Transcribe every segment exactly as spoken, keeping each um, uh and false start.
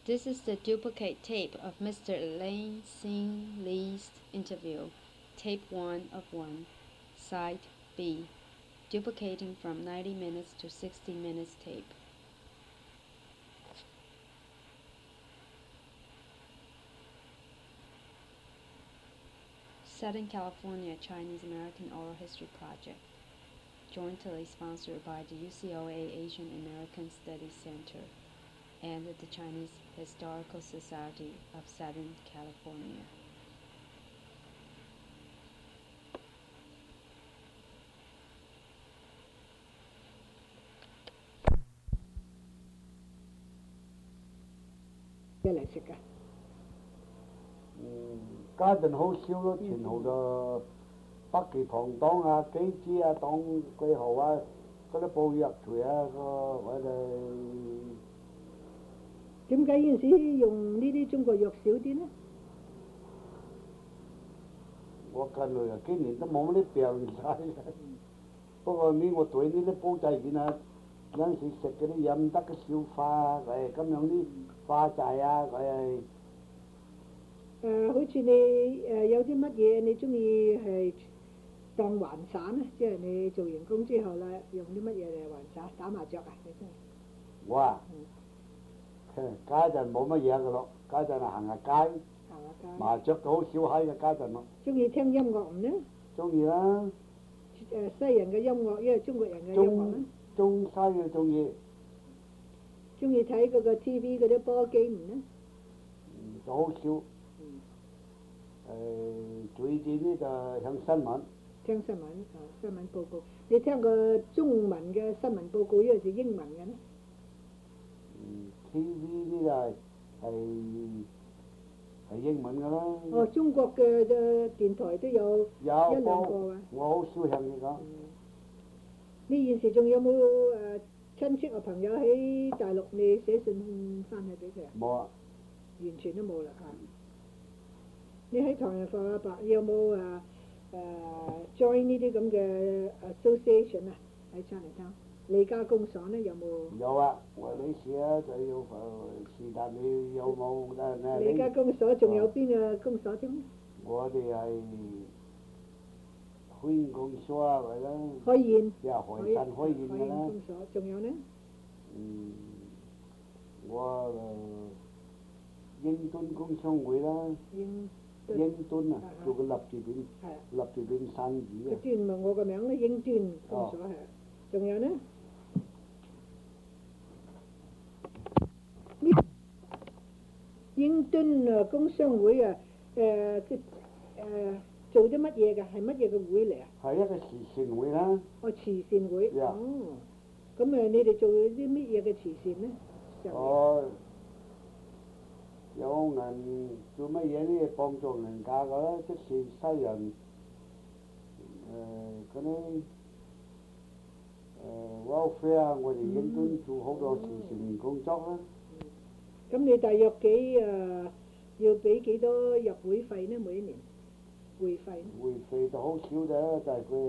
This is the duplicate tape of Mister Elaine Sing Lee's interview, tape one of one, side B, duplicating from ninety minutes to sixty minutes tape. Southern California Chinese American Oral History Project, jointly sponsored by the U C O A Asian American Studies Center and the Chinese Historical Society of Southern California. Cái嚟食㗎？ 嗯，家陣好少咯，前後就北kỳ旁檔啊、幾支啊、檔貴豪啊，嗰啲布藥材啊，個我哋點解嗰陣時用呢啲中國藥少啲呢？ 我近來啊幾年都冇乜啲病晒。不過呢，我對呢啲煲仔件啊，有陣時食嗰啲飲得嘅消化啊，誒咁樣啲化劑啊，誒。 誒、好似你誒、有啲乜嘢你中意係當還散咧？即係你做完工之後啦，用啲乜嘢嚟還散？打麻雀啊？你真係我啊，家陣冇乜嘢噶咯，家陣啊行下街， 行下街。 麻雀都好少喺嘅家陣咯。 中意聽音樂唔呢？ 中意啦。 誒、西人嘅音樂，因為中國人嘅音樂咧。 中西嘅中意。 中意睇嗰個 T V 嗰啲波機唔呢？ 嗯，就好少。誒、最近呢就響新聞。 聽新聞啊，新聞報告。你聽過中文嘅新聞報告，抑或是英文嘅呢？ 嗯，T V 呢就係係係英文㗎啦。 哦，中國嘅嘅電台都有有一兩個我啊。 我好少向你講。 你現時仲有冇誒親戚啊朋友喺大陸？你寫信翻去俾佢啊？ 冇啊。 完全都冇啦嚇。你喺唐人埠阿伯有冇誒誒 join 呢啲咁嘅 association 啊？喺 Chinatown 利家公所呢有冇？ 有啊，我理事啊，就要誒是但你有冇誒利家公所仲有邊個公所添？ 我哋係開宴公所啊，係啦。 開宴。 即係海山開宴㗎啦。 公所，仲有呢？ 嗯，我誒英敦工商會啦。 英英敦啊，做個立住邊，立住邊生意啊。 個端咪我個名咧，英端公所係。仲有呢？英敦啊工商會啊，誒即誒做啲乜嘢㗎？係乜嘢嘅會嚟啊？ 係一個慈善會啦。 哦，慈善會。 呀哦，咁誒，你哋做啲乜嘢嘅慈善呢？ 哦，有人做乜嘢呢？幫助人家㗎啦，即是西人誒嗰啲誒 welfare 啊，我哋英敦做好多慈善工作啦。 咁你大約幾誒要俾幾多入會費呢？每一年會費？ 會費就好少啫，就係佢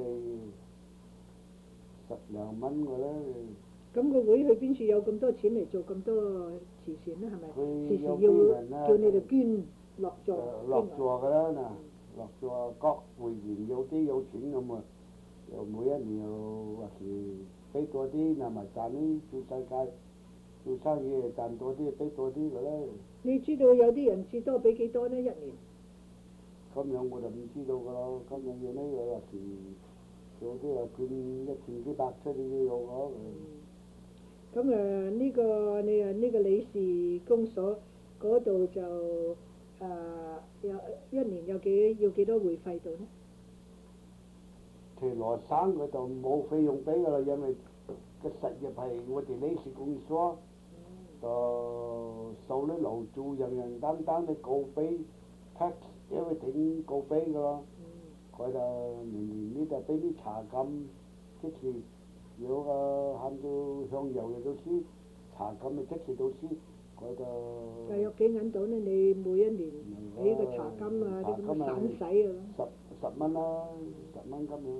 十零蚊㗎啦。 咁個會去邊處有咁多錢嚟做咁多慈善呢？係咪？時時要叫你哋捐落座。 落座㗎啦嗱，落座各會員有啲有錢咁啊，又每一年又或是俾多啲，嗱咪賺啲做世界做生意賺多啲，俾多啲㗎啦。 你知道有啲人至多俾幾多呢？一年？ 咁樣我就唔知道㗎咯，咁樣要呢個或是有啲又捐一千幾百出去都有㗎。 咁誒呢個你誒呢個理事公所嗰度就誒有一年有幾要幾多會費度呢？ 其羅省佢就冇費用俾㗎啦，因為個實業係我哋理事公所，就收啲樓租，人人單單你告俾 tax everything 告俾㗎咯。佢就年年呢就俾啲茶金，即是有個喊到向右嘅到時，茶金咪即時到時，佢就。 大約幾銀到呢？你每一年俾個茶金啊啲咁嘅散使啊。 十十蚊啦，十蚊咁樣。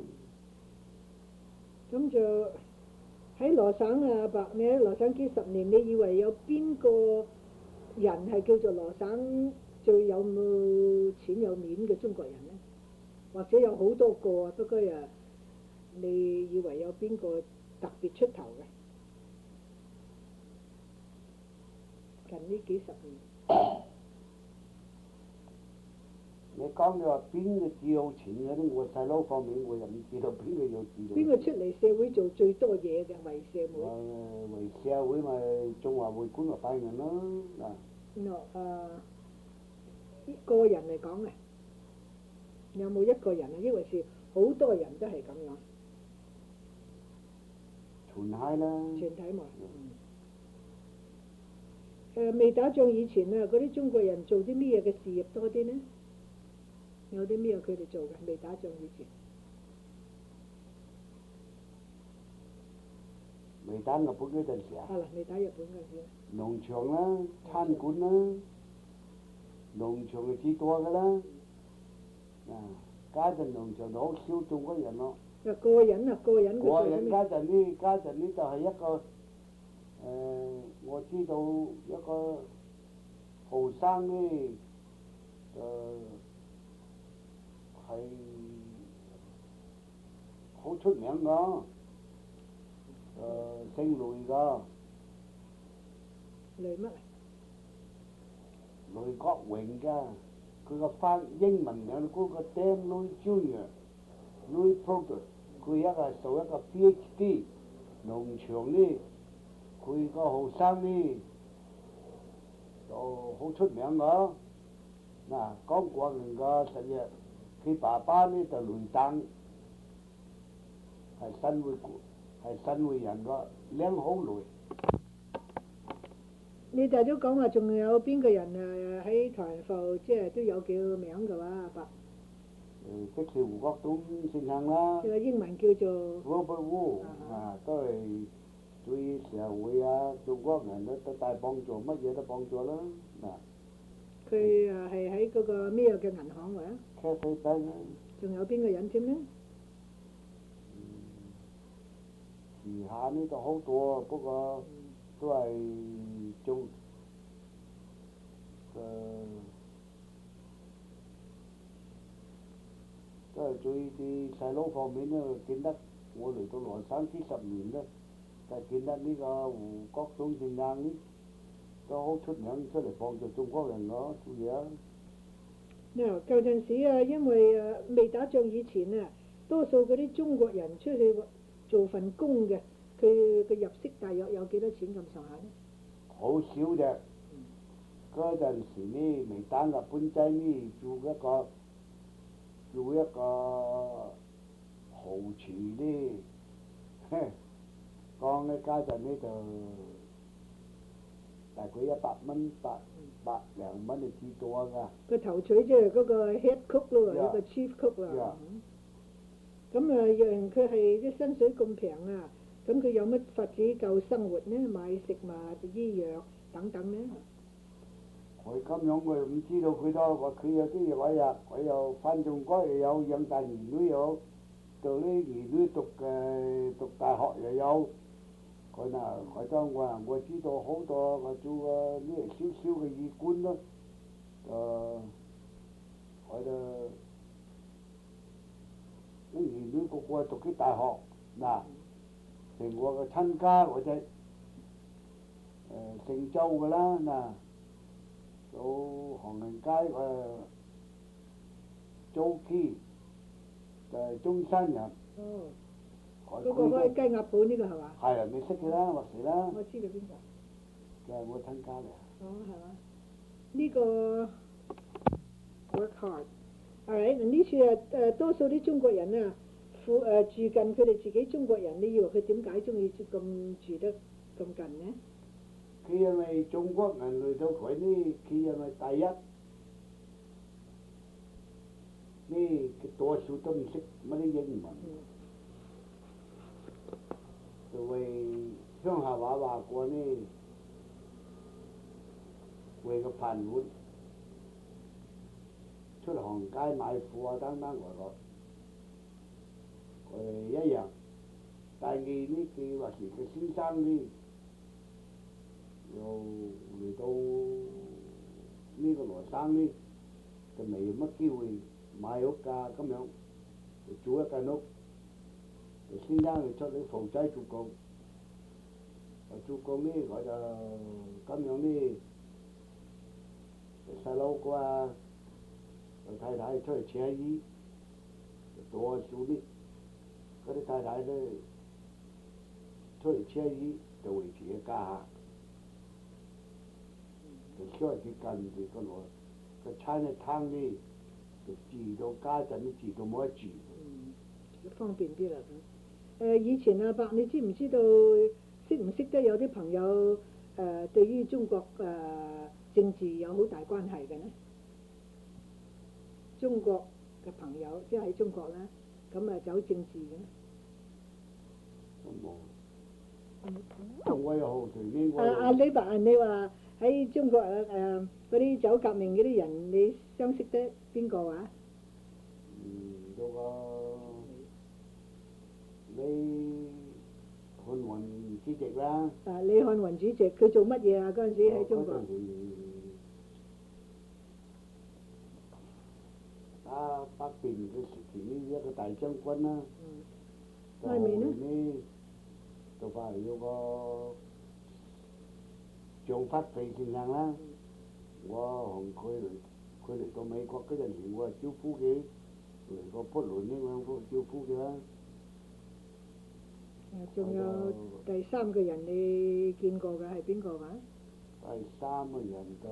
咁就喺羅省啊，伯，你喺羅省幾十年，你以為有邊個人係叫做羅省最有冇錢有面嘅中國人咧？或者有好多個啊，不過啊，你以為有邊個特別出頭嘅？近呢幾十年， 你講你話邊個最有錢嗰啲，我細佬方面我就唔知道邊個有錢。 邊個出嚟社會做最多嘢嘅為社會？ 誒為社會咪中華會館嘅拜仁咯嗱。 no 誒，個人嚟講啊，有冇一個人啊？因為是好多人都係咁樣。 全係啦。 全體嘛。誒、未打仗以前啊，嗰啲中國人做啲咩嘅事業多啲呢？有啲咩佢哋做嘅？未打仗以前。 未打日本嗰陣時啊。 係啦，未打日本嗰陣時。 農場啦，餐館啦，農場係最多㗎啦。啊，家陣農場就好少中國人咯。 啊，個人啊，個人佢做個人咩？ 家陣呢，家陣呢就係一個誒、我知道一個後生呢，誒、係好出名㗎，誒、姓雷㗎。 雷乜啊？ 雷國榮㗎，佢個翻英文名嗰個 Dan Louis Junior，Louis Proctor，佢一個做一個 PhD，農場呢，佢個後生呢就好出名㗎。嗱，講過人個實業，佢爸爸呢就雷登，係新會係新會人個靚好雷。 你哋都講話仲有邊個人誒喺台灣埠，即係都有幾個名嘅話，阿伯。 誒，即是胡國東先生啦。 個英文叫做 Robert Wu 啊，都係對社會啊，中國人都都大幫助，乜嘢都幫助啦。嗱， 佢誒係喺嗰個咩嘅銀行喎？ 咖啡店啦。 仲有邊個人添呢？ 餘下呢就好多，不過都係做誒，都係對啲細佬方面咧，見得我嚟到羅省幾十年咧，就見得呢個胡國忠先生呢，都好出名出嚟幫助中國人咯，做嘢。 嗱，舊陣時啊，因為誒未打仗以前啊，多數嗰啲中國人出去做份工嘅，佢嘅入息大約有幾多錢咁上下咧？ 好少啫。嗰陣時呢，未打日本仔呢，做一個做一個豪廚呢，嘿，講嘅家陣呢就大概一百蚊，百百零蚊就至多㗎。 個頭取即係嗰個 head cook 咯，一 Yeah. 個 chief cook 啦。 Yeah. 咁啊，若然佢係啲薪水咁平啊，咁佢有乜法子夠生活呢？買食物、醫藥等等呢？ 佢咁樣我又唔知道佢多，話佢有啲話呀，佢又翻中國又有養大兒女有，到呢兒女讀嘅讀大學又有，佢嗱佢當我話我知道好多我做個呢少少嘅醫官咯，誒，佢就啲兒女個個讀啲大學，嗱，成我嘅親家或者誒姓周嘅啦嗱。到航人街誒租機就係中山人。 哦， 嗰嗰個開雞鴨鋪呢個係嘛？ 係啊，你識嘅啦，或是啦。 我知道邊個。 就係我親家嚟。 哦，係嘛？呢個 work hard。alright，呢處誒誒多數啲中國人啊，附誒住近佢哋自己中國人，你以為佢點解中意咁住得咁近呢？ 佢因為中國人嚟到佢呢，佢因為第一呢，佢多數都唔識乜啲英文，就為鄉下話話過呢，為個飯碗出行街買褲啊等等外國，佢哋一樣。第二呢，佢話是佢先生呢。 又嚟到呢個羅生呢，就未乜機會買屋㗎咁樣，就租一間屋，就先生佢出嚟負責做工，做工呢我就咁樣呢，細佬哥啊，太太出去車衣，就多數呢，嗰啲太太呢出去車衣就維持嘅家下。就出去近住個羅個餐一攤呢，就住到家陣都住到冇得住。 嗯，方便啲啦咁。誒、以前阿伯，你知唔知道識唔識得有啲朋友誒、呃、對於中國誒、呃、政治有好大關係嘅呢？中國嘅朋友即係喺中國啦，咁啊走政治嘅。 都冇。嗯，我又好隨呢個。 阿阿李伯，你話喺中國誒誒嗰啲走革命嗰啲人，你相識得邊個話？ 嗯，嗰個李漢雲主席啦。 啊，李漢雲主席，佢做乜嘢啊？嗰陣時喺中國。 嗰陣時打北邊嘅時期呢，一個大將軍啦。 嗯。 就外面呢？ 就話有個張發飛先生啦，我同佢嚟，佢嚟到美國嗰陣時，我係招呼佢嚟個不倫呢兩個招呼佢啦。 仲有第三個人你見過嘅係邊個話？ 第三個人就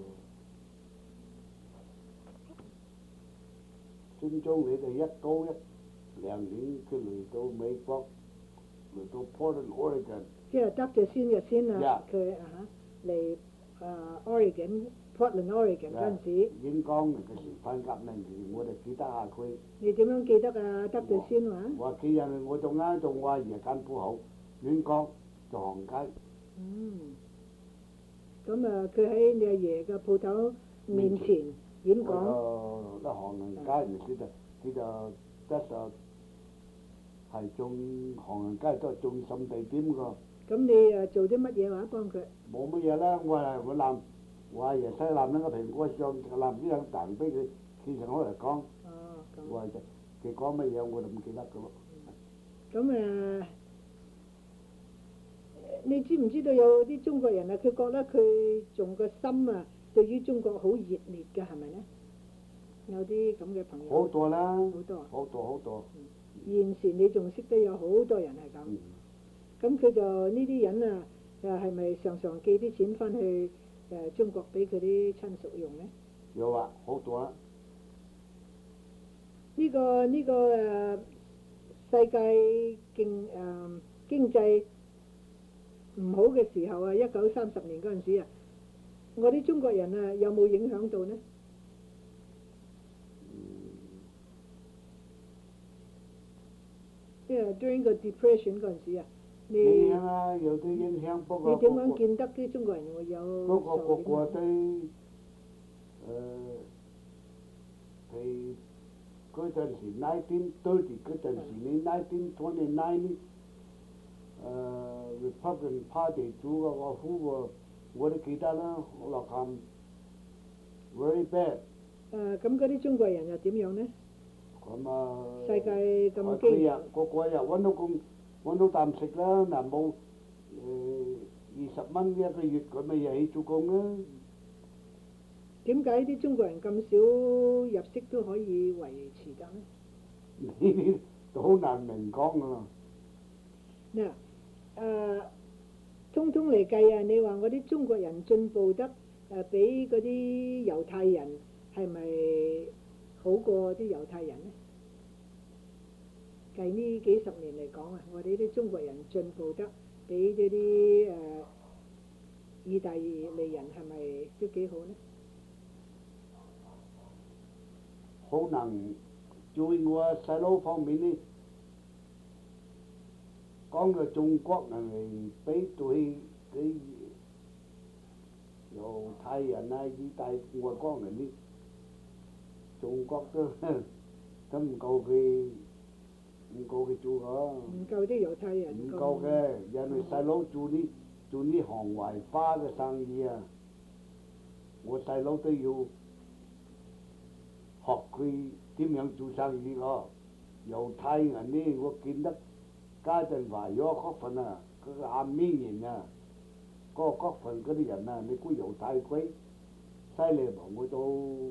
孫中理就一九一零年佢嚟到美國。嚟到 Portland Oregon， 即係得咗先嘅先啊！ Yeah. 佢啊嚟啊 Oregon Portland Oregon 嗰陣時。 演講嘅時反革命時，我哋記得下佢。 你點樣記得啊？得咗先話？ 話幾日我仲啱仲話夜間鋪口亂講就行街。 嗯。咁啊，佢喺你阿爺嘅鋪頭面前演講。 我就行人街唔知就佢就得就。係中行人街都係中心地點㗎。 咁你誒做啲乜嘢話幫佢？ 冇乜嘢啦，我係我攬我阿爺西攬兩個蘋果上攬啲兩啖俾佢，其實我嚟講， 哦，咁。 我係佢講乜嘢我就唔記得㗎咯。 咁誒，你知唔知道有啲中國人啊？佢覺得佢仲個心啊，對於中國好熱烈嘅係咪咧？有啲咁嘅朋友。 好多啦。 好多。 好多好多。 現時你仲識得有好多人係咁，咁佢、嗯、就呢啲人啊，誒係咪常常寄啲錢翻去誒、呃、中國俾佢啲親屬用咧？ 有啊，好多啊！ 呢、這個呢、這個誒、呃、世界經誒、呃、經濟唔好嘅時候啊，一九三十年嗰陣時啊，我啲中國人啊有冇影響到呢？即係 during 個 depression 嗰陣時啊，你影響啊，有啲影響，不過你點樣見得啲中國人會有不過個個受都誒，係嗰陣時 nineteen thirty 嗰陣時，你 nineteen twenty-nine 呢誒 Republican Party 做個個副喎，我都記得啦，我落喊 very bad。 誒咁嗰啲中國人又點樣呢？ 咁啊， 世界咁佢日個個日揾到工揾到啖食啦，嗱冇誒二十蚊一個月，佢咪又起做工啦。 點解啲中國人咁少入息都可以維持得呢？ 呢啲都好難明講㗎啦。 嗱誒，通通嚟計啊！你話我啲中國人進步得誒比嗰啲猶太人係咪好過啲猶太人呢？計呢幾十年嚟講啊，我哋啲中國人進步得比呢啲誒意大利人係咪都幾好呢？ 可能在我細佬方面呢，講到中國人嚟比對啲猶太人啊、意大外國人呢，中國都都唔夠佢。唔夠佢做㗎， 唔夠啲猶太人。 唔夠嘅，因為細佬做啲做做呢行懷花嘅生意啊，我細佬都要學佢點樣做生意咯。猶太人呢，我見得家陣華咗嗰份啊，嗰個阿美人啊，嗰個嗰份嗰啲人啊，你估猶太鬼犀利喎？我都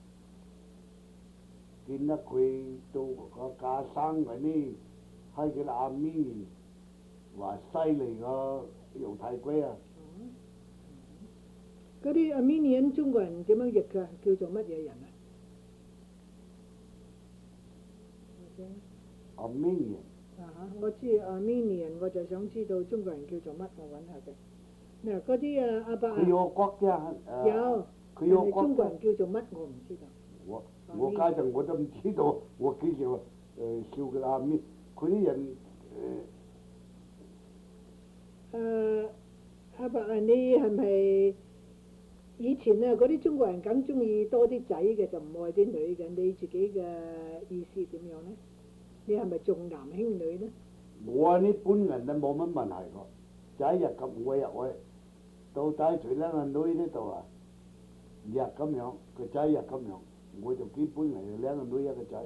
見得佢到個架生嗰啲係佢阿美人話犀利個猶太鬼啊！ 嗰啲阿美尼中國人點樣譯㗎？叫做乜嘢人啊？ 阿美人啊我知阿美尼人，我就想知道中國人叫做乜，我揾下佢。嗱，嗰啲啊阿伯啊， 佢有國家誒， 有， 佢有國但係中國家。 人叫做乜我唔知道。 我我家陣我都唔知道，我幾時誒笑佢阿美，佢啲人誒。 誒阿伯啊，你係咪以前啊嗰啲中國人梗中意多啲仔嘅，就唔愛啲女嘅？你自己嘅意思點樣呢？你係咪重男輕女呢？ 我啊呢本人都冇乜問題個，仔日咁我入去，到底除兩個女呢度啊，日咁樣，個仔日咁樣，我就基本係兩個女一個仔。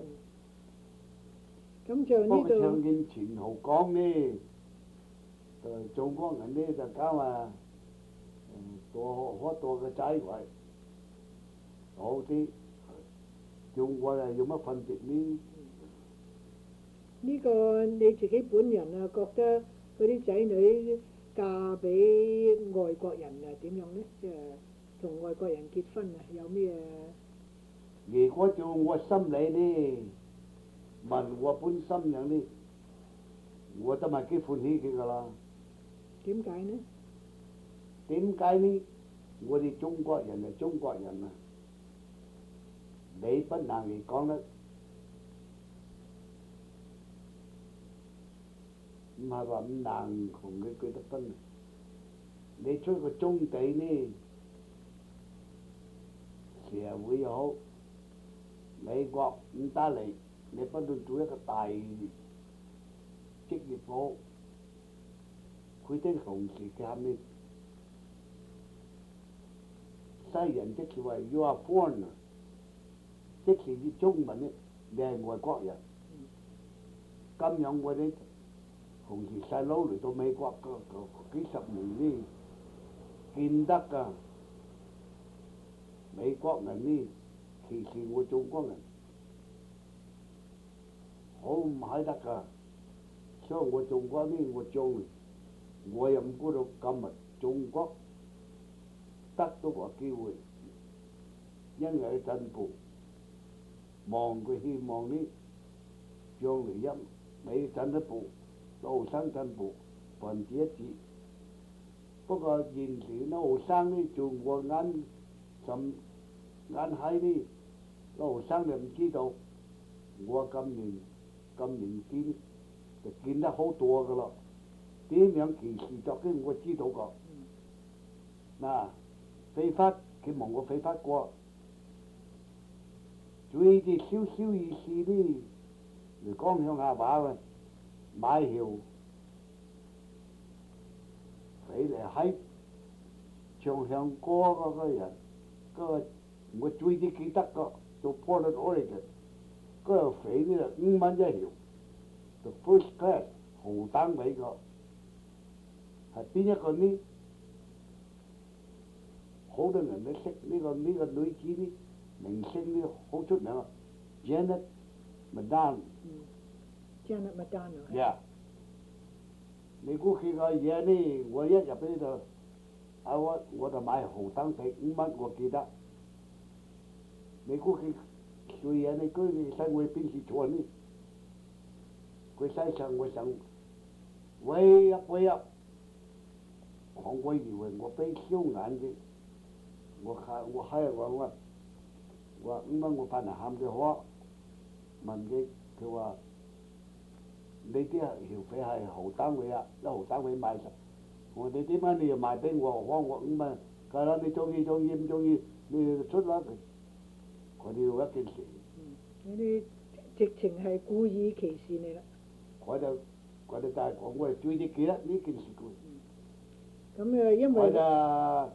咁就不過呢度唱見前後講呢，誒中國人呢就講話誒多可多個仔位好啲，中國人有乜分別呢？ 呢個你自己本人啊，覺得嗰啲仔女嫁俾外國人啊點樣呢？即係同外國人結婚啊，有咩？ 如果照我心理呢，問我本心樣呢，我都咪幾歡喜佢噶啦。 點解呢？ 點解呢？我哋中國人係中國人啊，你不能嚟講得，唔係話唔難同佢結得婚。你出個中地呢，社會又好，美國唔得嚟，你不斷做一個大職業部，佢啲同事嘅下面，西人即係話 you are foreigner，即係啲中文呢，你係外國人。咁樣我哋同時細佬嚟到美國個個幾十年呢，見得㗎，美國人呢歧視我中國人，好唔係得㗎。所以我中國呢，我將來我又唔估到今日中國得到個機會，因為進步，望佢希望呢將來一美進一步，老生進步百分之一致。不過現時啲學生呢，做我眼甚眼睇呢，啲學生就唔知道，我今年今年見就見得好多噶咯。點樣歧視作嘅我知道個。嗱，非法佢問我非法過，最啲少少意思呢，嚟講鄉下話嘅買橋。你嚟喺唱唱歌嗰個人，嗰個我最啲記得個做 Portland Oregon，嗰個飛呢就五蚊一條，就 first class 紅單位個，係邊一個呢？好多人都識呢個呢個女子呢，明星呢好出名啊 ，Janet Madan。 嗯，Janet Madan 啊。 呀！你估佢個嘢呢？我一入呢度，啊我我就買紅燈皮五蚊，我記得。你估佢做嘢呢？佢哋使我邊時坐呢？佢使上我上，way up way up，我我以為我俾笑眼嘅，我係我係話我話五蚊我翻嚟喊佢好，問佢佢話。你啲係條費係豪單位啊，一豪單位賣實。我哋點解你又賣俾我？我我五蚊，梗係你中意中意唔中意，你出啦佢。佢哋要一件事。 嗯，嗰啲直情係故意歧視你啦。 我就我哋就係講我係最啲記得呢件事嘅。 咁誒，因我為就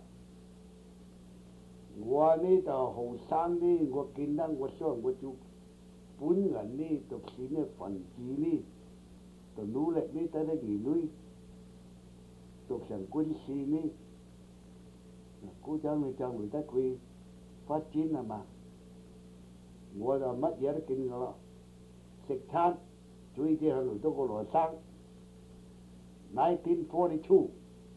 我呢就後生呢，我見得我想我做本人呢，讀書呢份子呢，就努力呢等啲兒女讀成軍事呢，嗰陣咪就為得佢發展係嘛，我就乜嘢都見㗎啦，食餐最啲係嚟到個羅生nineteen forty-two。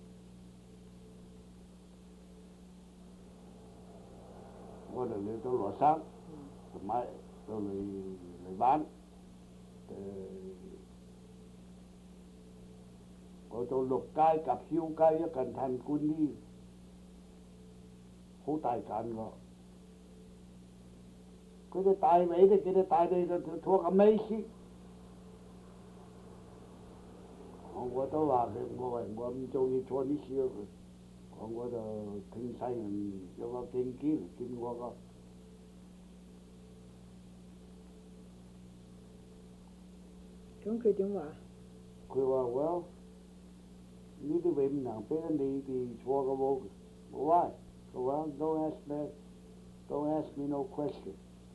我哋嚟到羅生，就買到嚟嚟玩，誒，我到六街及曉街一間餐館呢，好大間㗎，佢哋大尾都幾多大地就坐個尾先，我我都話佢，我話我唔中意坐呢啲，我我就聽晒人有個經紀嚟見我個。 咁佢點話？ 佢話：well，呢啲位唔能俾你哋坐嘅喎。我話：佢話 don't ask me，don't ask me no question。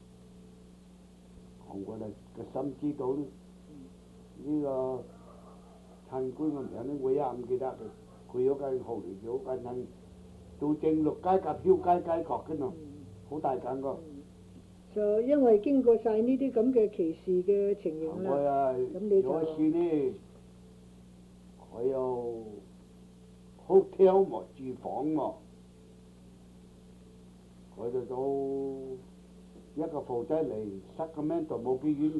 我哋個心知道呢，呢個餐館嘅名咧，我也唔記得嘅。佢有間後嚟有間係到正六街及曉街街角嘅咯，好大間個。 就因為經過晒呢啲咁嘅歧視嘅情形啦，咁你就有時呢，佢有 hotel 喎，住房喎，佢就到一個phụ仔嚟Sacramento冇幾遠，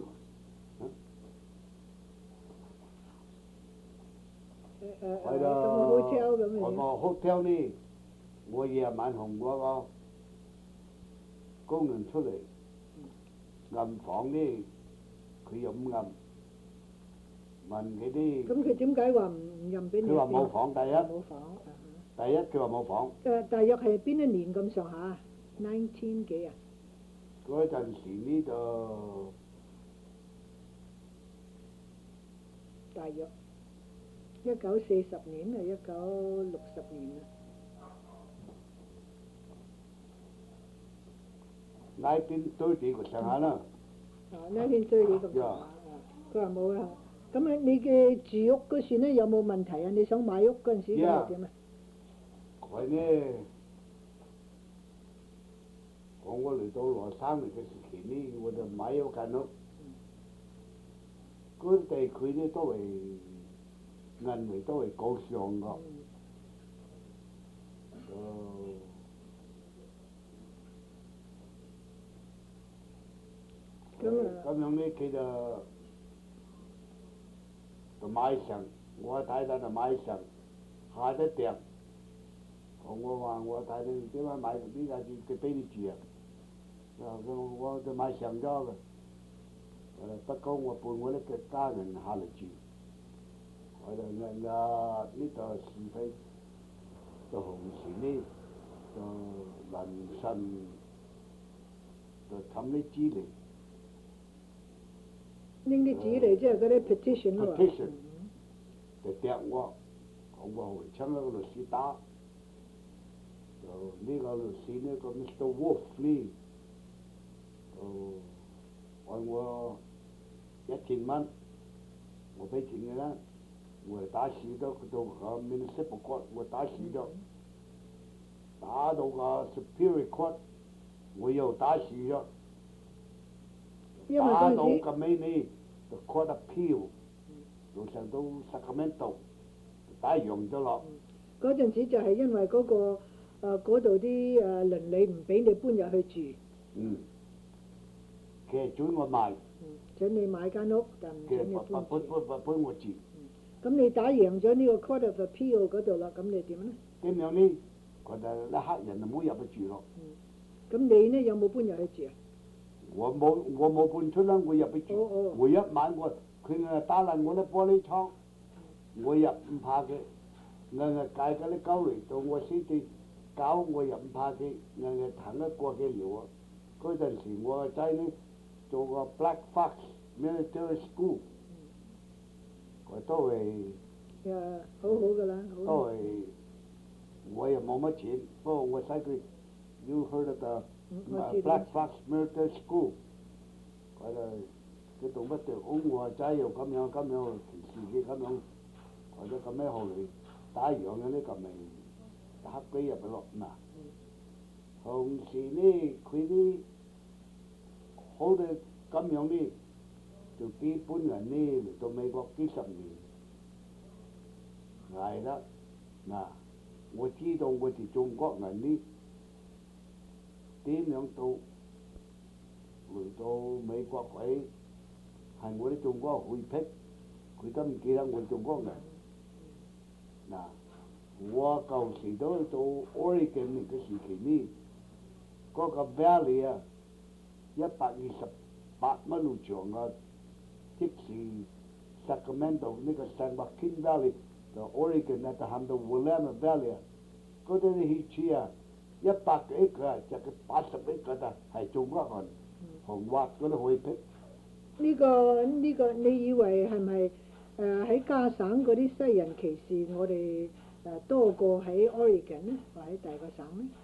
誒誒佢就咁 hotel 咁我樣。 個 hotel 呢，我夜晚同嗰個工人出嚟。暗房呢，佢又唔暗，問佢啲。 咁佢點解話唔唔任俾你？ 佢話冇房，第一。 冇房。 第一佢話冇房。 誒，大約係邊一年咁上下？nineteen 幾啊？ 嗰陣時呢就大約一九四十年啊，一九六十年啊。 nineteen thirty個上下啦。 啊，nineteen thirty咁上下。佢話冇啊。咁啊，你嘅住屋嗰時咧有冇問題啊？你想買屋嗰陣時咁係點啊？ 佢呢，我我嚟到羅生嚟嘅時期呢，我就買咗間屋。嗰啲地區呢都係銀為都係高尚㗎。咁咁樣呢，佢就就買成，我太太就買成，下得訂。我話我太太點解買呢架住佢俾你住啊？我我就買成咗嘅。誒，不過我伴我啲嘅家人下嚟住，我就人啊呢度是非，就紅船呢，就臨神，就冚啲紙嚟。 拎啲紙嚟即係嗰啲 petition 咯。 petition 就掟我，我回請一個律師打，就呢個律師呢個 Mister Wolf 呢，就按我一千蚊，我俾錢嘅啦，我打輸咗，到個 municipal court 我打輸咗，打到個 superior court 我又打輸咗。打到咁尾呢，就 court appeal，路上都 Sacramento，打贏咗落。 嗰陣時就係因為嗰個誒嗰度啲誒鄰里唔俾你搬入去住。 嗯。其實準我賣。 嗯，準你買間屋，但唔準你搬住。 搬搬搬搬我住。 咁你打贏咗呢個 court of appeal 嗰度啦，咁你點咧？ 點樣呢？佢就啲黑人就冇入去住咯。 嗯。咁你呢有冇搬入去住啊？ 我冇我冇搬出啦，我入去住。 哦哦。 每一晚我佢誒打爛我啲玻璃窗，我入唔怕佢，硬係戒嗰啲狗嚟到我先至搞，我又唔怕佢，硬係彈得過嘅料啊！嗰陣時我個仔呢做個 Black Fox Military School，佢都係。 誒，好好㗎啦，好。 都係冇乜錢，不過我細佢 you heard of the 嗯我 uh, 知道 Black Fox Military School，佢就佢讀乜就好我仔又咁樣咁樣自己咁樣，或者咁樣後嚟打洋嗰啲咁咪黑機入去咯嗱。同時呢，佢啲好多咁樣呢，就基本人呢嚟到美國幾十年捱得嗱，我知道我哋中國人呢點樣到嚟到美國位係我啲中國會僻，佢都唔記得我哋中國人嗱。我舊時都到 Oregon 嘅時期呢，嗰個 valley 啊，一百二十八米路長啊，即是 Sacramento 呢個 San Joaquin Valley 就 Oregon 啊，就行到 Willamette Valley 啊，嗰啲啲汽車啊，一百幾個啊，就佢八十幾個啊，係中國人紅滑嗰啲會僻。 呢個呢個，你以為係咪誒喺加省嗰啲西人歧視我哋誒多過喺 Oregon 咧，或者第二個省咧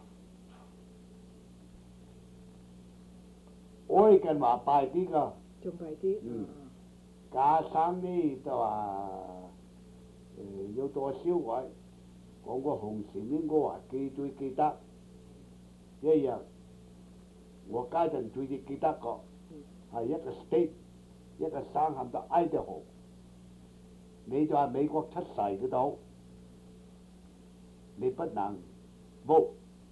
？Oregon 話大啲㗎， 仲弊啲。 嗯，加省呢就話誒有多少位講個紅線應該話記最記得一樣，我家陣最記得個係一個 state 一個省喊到 Idaho， 你就係美國出世嗰度，你不能 vote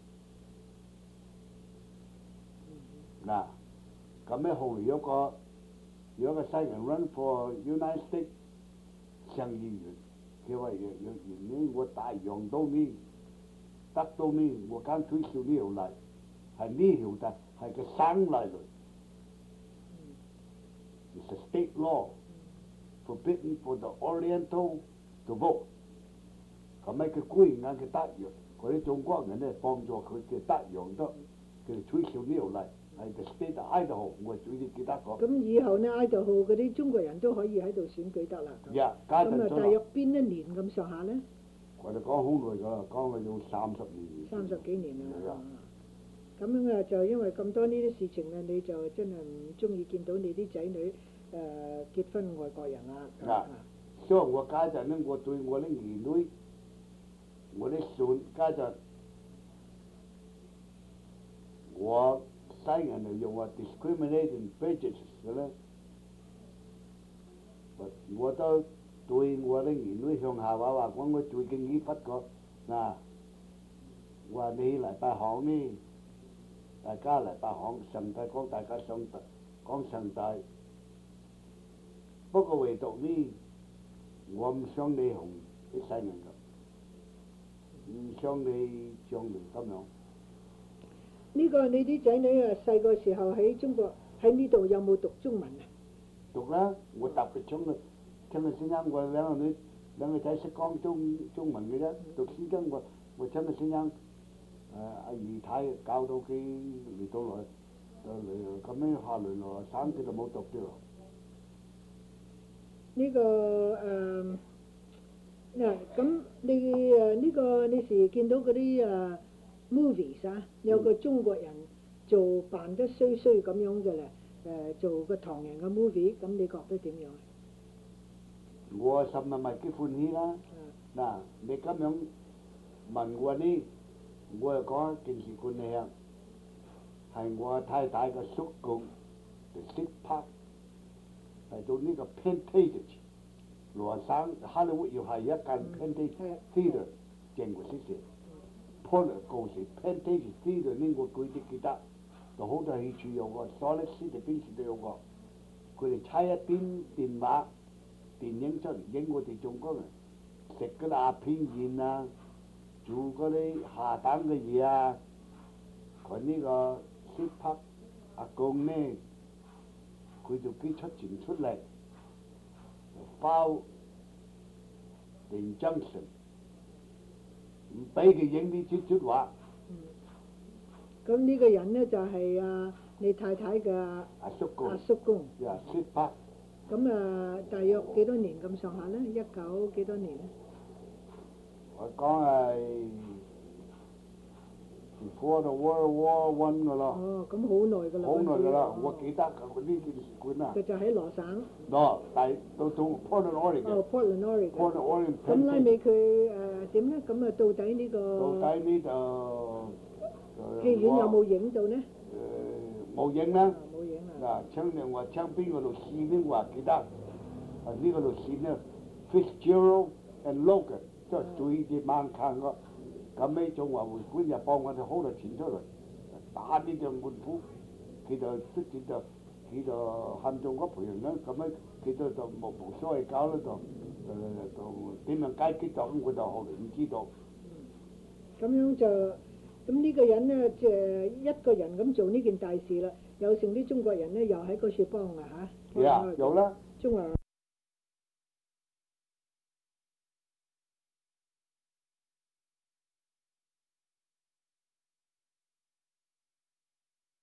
嗱。咁咧後嚟有個有個西人 run for United States 上議員，佢話若若然呢我大洋到呢得到呢，我梗取消呢條例，係呢條就係個省例嚟。It's a state law forbidden for the Oriental to vote。咁咧佢固然間佢得洋，嗰啲中國人咧幫助佢嘅得洋得，佢哋取消呢條例。係 the state Idaho， 我最記得個。 咁以後呢 Idaho 嗰啲中國人都可以喺度選舉得啦。 呀， 咁啊，大約邊一年咁上下咧？ 我哋講好耐㗎啦，講去到三十年。 三十幾年啦。 啊。 咁樣啊，就因為咁多呢啲事情啊，你就真係唔中意見到你啲仔女誒、呃、結婚外國人啦。 啊，所以我家陣咧，我對我啲兒女、我啲孫家陣，我。西人就用話 discriminating prejudice 嘅咧，我都對我啲兒女向下話話講，我最近呢筆個嗱，我話你嚟拜行呢，大家嚟拜行，上帝講大家上帝講上帝，不過唯獨呢，我唔想你同啲西人咁，唔想你像你咁樣。 呢個你啲仔女啊，細個時候喺中國喺呢度有冇讀中文啊？ 讀啦，我特別聰嘅，聽日先生我兩個女兩個仔識講中中文嘅啫，讀書真我我聽日先生誒阿姨太教到佢嚟到來就嚟咁樣下來咯，省佢就冇讀咗。 呢個誒嗱咁你誒呢個你時見到嗰啲誒movies 啊，有個中國人做扮得衰衰咁樣嘅咧，誒做個唐人嘅 movie， 咁你覺得點樣？ 我心裡咪幾歡喜啦！嗱，你咁樣問我呢，我又講一件事俾你聽，係我太太嘅叔公就識拍，嚟到呢個 Pantages， 羅省 Hollywood 要係一間 Pantages theatre 正過識寫。破嚟告示 Pantages theatre 呢個佢哋記得，就好多戲處有個 Solid City 邊處都有個，佢哋猜一邊電話電影出嚟影我哋中國人食嗰啲鴉片煙啊，做嗰啲下蛋嘅嘢啊，佢呢個識拍阿公呢，佢就幾出錢出嚟，就包定張成。唔俾佢影啲出出畫。 嗯。咁呢個人咧就係啊你太太嘅阿叔公。 阿叔公。 呀，識拍。 咁啊，大約幾多年咁上下咧？一九幾多年咧？ 我講係 before the World War One 噶啦， 哦，咁好耐㗎啦。 好耐噶啦， 嗰陣時我記得呢件事館啊。 佢就喺羅省。 嗱，但係到到 Portland Oregon。 哦，Portland Oregon。 Portland Oregon。 咁拉尾佢誒點咧？咁啊，到底呢個到底呢就戲院有冇影到呢？ 誒冇影啦。 冇影啊。 嗱，窗另外窗邊嗰度線呢，我記得啊呢嗰度線呢 Fitzgerald and Logan 即係最隻猛坑個，咁呢中華會館就幫我哋好多錢出嚟，打呢隻門虎，佢就卒之就佢就hand中嗰培人啦，咁樣佢就就冇冇所謂搞咧就誒就點樣解決就咁，我就後來唔知道。 咁樣就咁呢個人咧，即係一個人咁做呢件大事啦。有成啲中國人咧，又喺嗰處幫啊嚇。 係啊，有啦。 中華